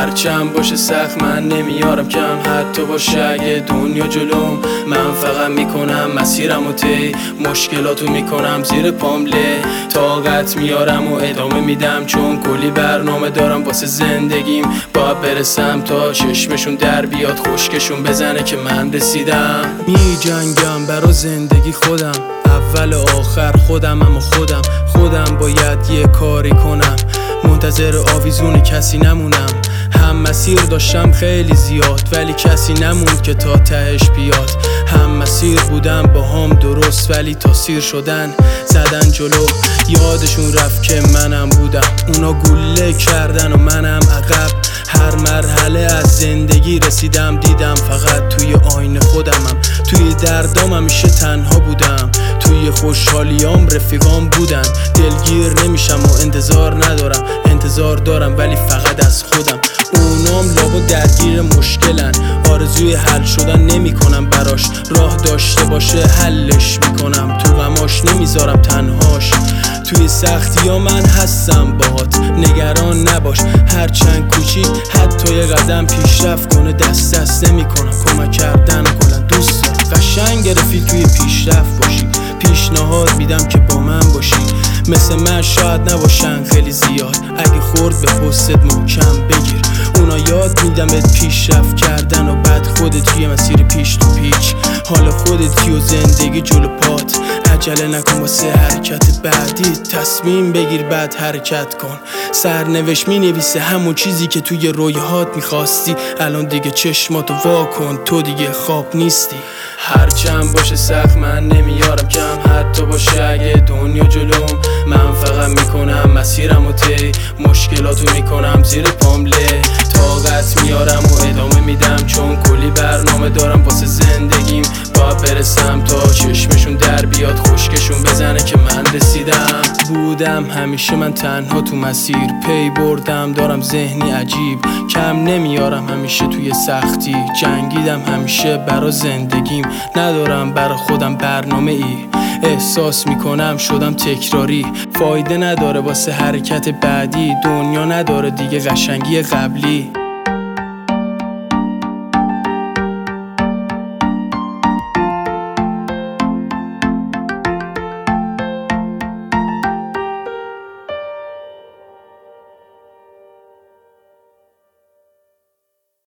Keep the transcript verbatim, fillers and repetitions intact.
هرچند باشه سخت من نمیارم کم، حتی باشه اگه دنیا جلوم. من فقط میکنم مسیرم و طی، مشکلاتو میکنم زیر پامله. طاقت میارم و ادامه میدم، چون کلی برنامه دارم واسه زندگیم. باید برسم تا چشمشون در بیاد، خشکشون بزنه که من رسیدم. می جنگم برا زندگی خودم، اول و آخر خودم، اما خودم خودم باید یه کاری کنم. منتظر آویزون کسی نمونم. هم مسیر داشتم خیلی زیاد، ولی کسی نموند که تا تهش بیاد. هم مسیر بودم با هم درست، ولی تا سیر شدن زدن جلو. یادشون رفت که منم بودم، اونا گله کردن و منم عقب. هر مرحله از زندگی رسیدم، دیدم فقط توی آینه خودمم. توی دردام همیشه تنها بودم، توی خوشحالیام رفیقام بودن. دلگیر نمیشم و انتظار ندارم، انتظار دارم ولی فقط از خودم. اونام لابا درگیر مشکلن، آرزوی حل شدن نمی کنم براش. راه داشته باشه حلش میکنم، تو غماش نمیذارم تنهاش. توی سختی ها من هستم باهات، نگران نباش. هرچند کوچیک حتی یه قدم پیشرفت کنه، دست دست نمی کنم کمک کردن کلا. دوست دارم قشنگ گرفتی توی پیشرفت باشی، پیشنهاد میدم که با من باشی. مثل من شاید نباشن خیلی زیاد، اگه خورد به پستت محکم بگیر. اونا یاد میدمت پیشرفت کردن و بعد خودت توی مسیر پیش تو پیچ. حالا خودت و زندگی جلو پات، عجله نکن واسه حرکت بعدی. تصمیم بگیر بعد حرکت کن، سرنوشت می نویسه همون چیزی که توی رویاهات میخواستی. الان دیگه چشماتو وا کن، تو دیگه خواب نیستی. هرچند باشه سخت من نمیارم کم، حتی باشه اگه دنیا جلوم. من فقط میکنم مسیرم و طی، مشکلاتو میکنم زیر پامله. طاقت میارم و ادامه میدم، چون کلی برنامه دارم واسه زندگیم. باید برسم تا چشمشون در بیاد، خشکشون بزنه که من رسیدم. بودم همیشه من تنها تو مسیر، پی بردم دارم ذهنی عجیب. کم نمیارم همیشه توی سختی، جنگیدم همیشه برا زندگیم. ندارم برا خودم برنامه ای، احساس میکنم شدم تکراری. فایده نداره واسه حرکت بعدی، دنیا نداره دیگه قشنگی قبلی.